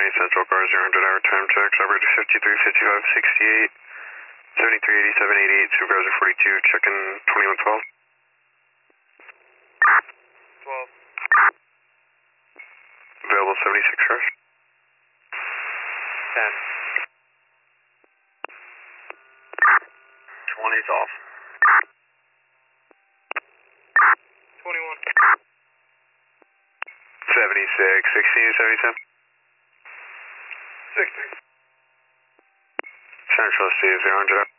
Central car 0 hour time checks, operator 53, 55, 68, 73, 87, 88, supervisor 42, check-in 2112. 12. Available 76 cars. 10. 20's off. 21. 76, 16, 77. 60. Central Steve 0 up.